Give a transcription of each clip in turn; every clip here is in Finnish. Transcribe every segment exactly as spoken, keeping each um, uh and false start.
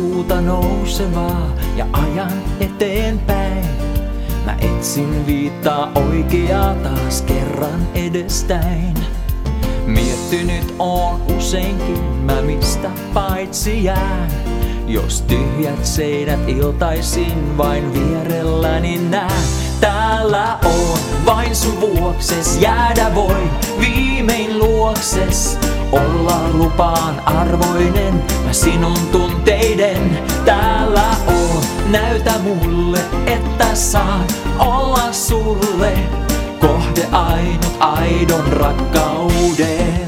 kuuta nousevaa ja ajan eteenpäin. Mä etsin viittaa oikeaa taas kerran edestäin. Miettinyt oon useinkin mä mistä paitsi jään. Jos tyhjät seinät iltaisin vain vierelläni näen. Täällä on vain sun vuokses, jäädä voi viimein luokses. Olla lupaan arvoinen, mä sinun tunteiden. Täällä on, näytä mulle, että saan olla sulle kohde ainut aidon rakkauden.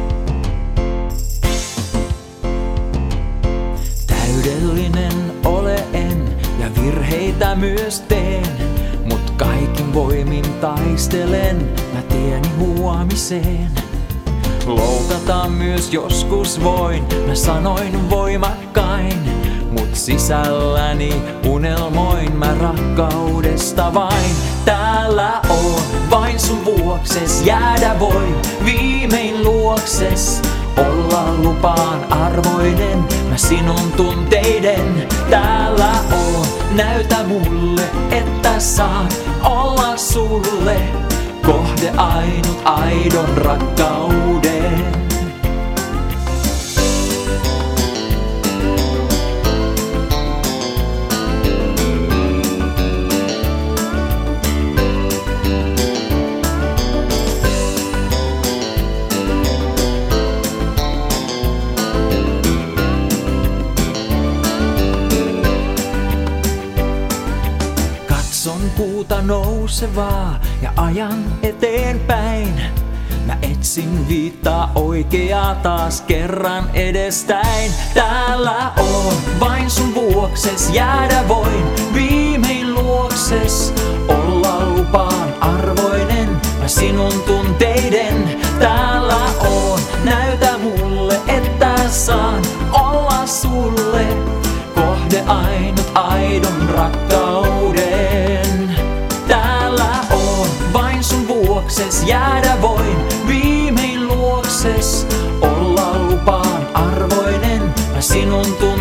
Täydellinen ole en ja virheitä myös teen, mut kaikin voimin taistelen mä tieni huomiseen. Loukata myös joskus voin, mä sanoin voimakkain, mut sisälläni unelmoin mä rakkaudesta vain. Täällä on vain sun vuokses, jäädä voi viimein luokses. Olla lupaan arvoinen, mä sinun tunteiden. Täällä on, näytä mulle, että saan olla sulle kohde ainut aidon rakkauden. Katson kuuta nousevaa ja ajan eteenpäin. Mä etsin viittaa oikeaa taas kerran edestäin. Täällä on vain sun vuokses, jäädä voin viimein luokses. Olla lupaan arvoinen, mä sinun tunteiden. Täällä on, näytä mulle, että saan olla sulle kohde ainut aidon rakkauden. Täällä on vain sun vuokses, jäädä voin viimein luokses. Olla lupaan arvoinen, mä sinun tunteiden.